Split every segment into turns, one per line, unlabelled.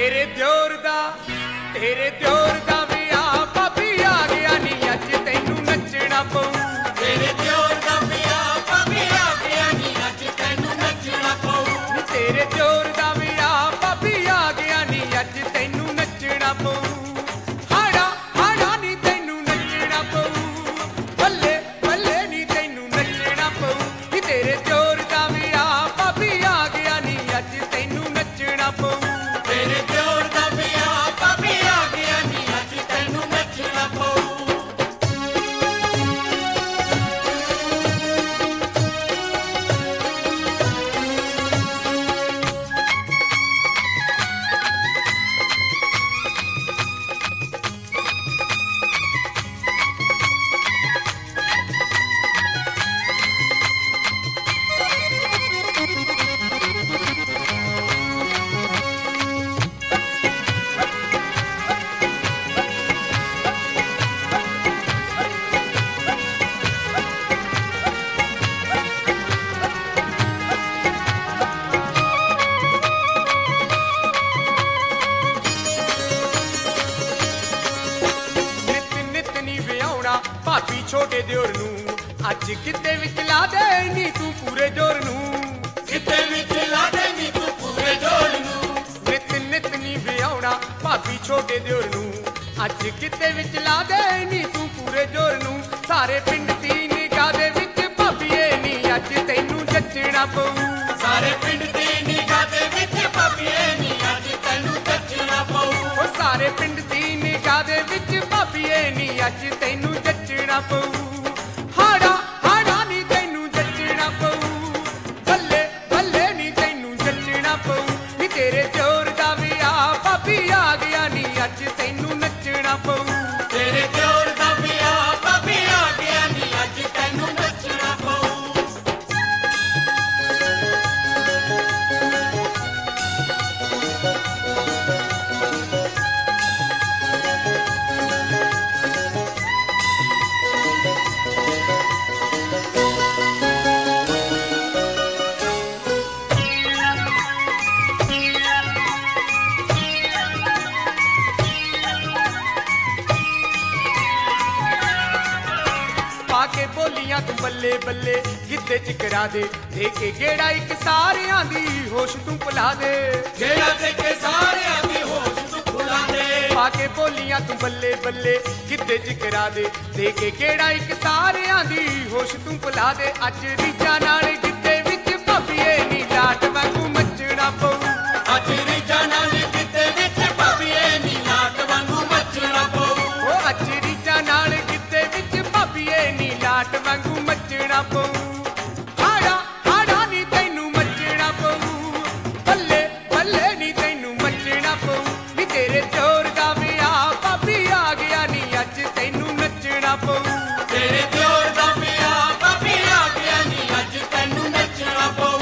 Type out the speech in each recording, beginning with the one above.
तेरे दियोर दा विआह भाभी आ गया नी अज तैनू नचना पऊ
तेरे दियोर दा विआह भाभी आ गया नी अज तैनू नचना पऊ
तेरे दियोर दा विआह भाभी आ गया नी अज तैनू नचना पऊ हाड़ा हाड़ा नी तैनू नचना पऊ बल्ले बल्ले नी तैनू नचना पऊ तेरे दियोर दा विआह भाभी आ गया नी अज तैनू नचना पऊ
तेरे दियोर दा विआह भाभी आ गया नी अज तैनू नचना पऊ
भाभी छोटे दियोर नू अज किते विच ला दे नी तू पूरे जोर नू
किते विच ला दे नी तू पूरे जोर नू
नित नित नी विआउणा भाभी छोटे दियोर नू अज किते विच ला दे नी तू पूरे जोर नू सारे पिंड दी निगाह दे विच भाभीए नी अज तैनू जचना पऊ
सारे पिंड दी निगाह दे विच भाभीए नी अज तैनू जचना पऊ
ओ सारे पिंड दी निगाह दे विच भाभीए नी अज तैनू जचना पऊ हाड़ा हाड़ा नी तैनू जचना पऊ बल्ले बल्ले नी तैनू जचना पऊ नी तेरे दियोर दा विआह भाभी आ गया नी अज तैनू नचना पऊ
तेरे दियोर दा विआह भाभी आ गया नी अज तैनू नचना पऊ
पाके बोलियां तू बल्ले बल्ले गिद्दे च करा दे के गेड़ा एक सारियां दी होश तू भुला दे
गेड़ा दे के सारियां दी होश तू भुला दे
पाके बोलियां तू बल्ले बल्ले गिद्दे च करा दे के गेड़ा एक सारियां दी होश तू भुला दे अज रीजा नाल गिद्दे विच भाभीए नी लाट वांगू मचना पऊ
अज रीजा नाल गिद्दे विच भाभीए नी लाट वांगू मचना पऊ
ओ अज रीजा नाल गिद्दे विच भाभीए नी लाट वांगू मचना पऊ हाड़ा हाड़ा नी तैनू मचना पऊ बल्ले बल्ले नी तैनू मचना पऊ नी तेरे दियोर दा विआह भाभी आ गया नी अज तैनू नचना पऊ
तेरे दियोर दा विआह भाभी आ गया नी अज तैनू नचना पऊ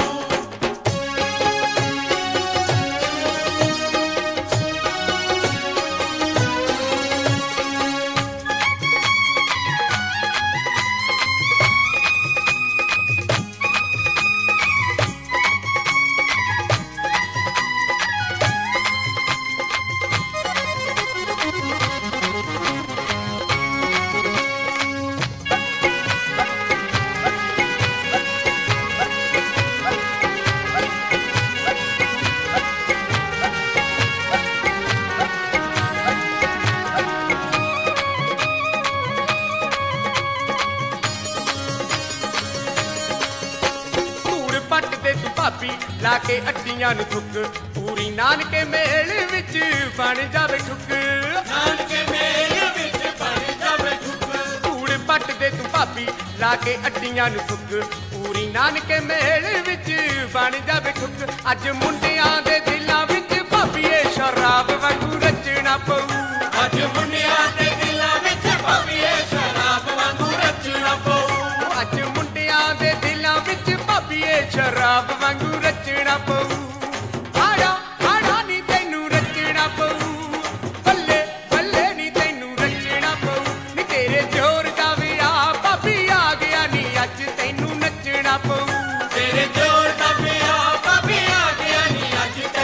ਧੂੜ ਪੱਟ ਦੇ ਤੂੰ ਭਾਬੀ ਲਾ ਕੇ ਅੱਡੀਆਂ ਨੂੰ ਥੁੱਕ ਪੂਰੀ ਨਾਨਕੇ ਮੇਲ ਵਿੱਚ ਬਣ ਜਾਵੇ ਠੁੱਕ
ਨਾਨਕੇ ਮੇਲ ਵਿੱਚ ਬਣ ਜਾਵੇ ਠੁੱਕ
ਧੂੜ ਪੱਟ ਦੇ ਤੂੰ ਭਾਬੀ ਲਾ ਕੇ ਅੱਡੀਆਂ ਨੂੰ ਥੁੱਕ ਪੂਰੀ ਨਾਨਕੇ ਮੇਲ ਵਿੱਚ ਬਣ ਜਾਵੇ ਠੁੱਕ ਅੱਜ ਮੁੰਡਿਆਂ ਦੇ ਦਿਲਾਂ ਵਿੱਚ ਭਾਬੀਏ ਸ਼ਰਾਬ ਵਾਂਗੂ ਰਚਣਾ ਪਊ
ਅੱਜ ਮੁੰਡਿਆਂ ਦੇ ਦਿਲਾਂ ਵਿੱਚ ਭਾਬੀਏ ਸ਼ਰਾਬ ਵਾਂਗੂ ਰਚਣਾ ਪਊ
ਅੱਜ ਮੁੰਡਿਆਂ ਦੇ ਦਿਲਾਂ ਵਿੱਚ ਭਾਬੀਏ ਸ਼ਰਾਬ ਵਾਂਗੂ ਰਚਣਾ ਪਊ ਹਾੜਾ ਹਾੜਾ ਨੀ ਤੈਨੂ ਰਚਣਾ ਪਊ ਬੱਲੇ ਬੱਲੇ ਨੀ ਤੈਨੂ ਰਚਣਾ ਪਊ ਨੀ ਤੇਰੇ ਦਿਓਰ ਦਾ ਵਿਆਹ ਭਾਬੀ ਆ ਗਿਆ ਨੀ ਅੱਜ ਤੈਨੂ ਨੱਚਣਾ ਪਊ
ਤੇਰੇ ਦਿਓਰ ਦਾ ਵਿਆਹ ਭਾਬੀ ਆ ਗਿਆ ਨੀ ਅੱਜ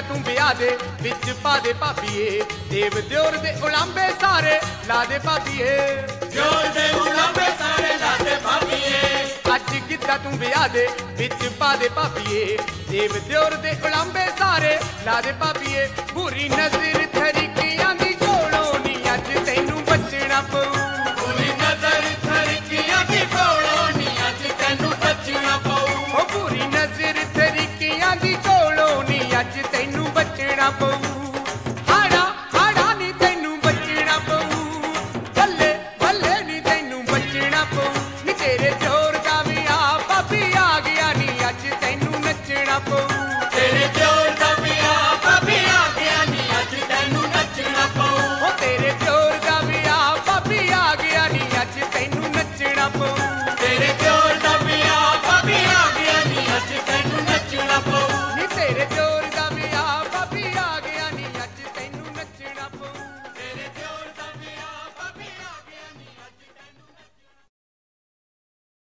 ਤੂੰ ਵਿਆਹ ਦੇ ਵਿੱਚ ਪਾ ਦੇ ਭਾਬੀਏ ਦੇਵ ਦਿਓਰ ਦੇ ਉਲਾਂਬੇ ਸਾਰੇ ਲਾ ਦੇ ਭਾਬੀਏ
ਦਿਓਰ ਦੇ ਉਲਾਂਬੇ ਸਾਰੇ ਲਾ ਦੇ ਭਾਬੀਏ
ਅੱਜ ਗਿੱਧਾ ਤੂੰ ਵਿਆਹ ਦੇ ਵਿੱਚ ਪਾ ਦੇ ਭਾਬੀਏ ਦੇਵ ਦਿਓਰ ਦੇ ਉਲਾਂਬੇ ਸਾਰੇ ਲਾ ਦੇ ਭਾਬੀਏ ਬੁਰੀ ਨਜ਼ਰ ਤਰੀਕਿਆਂ ਦੀ ਕੋਲੋਂ ਨੀ ਅੱਜ ਤੈਨੂੰ ਬਚਣਾ ਪਊ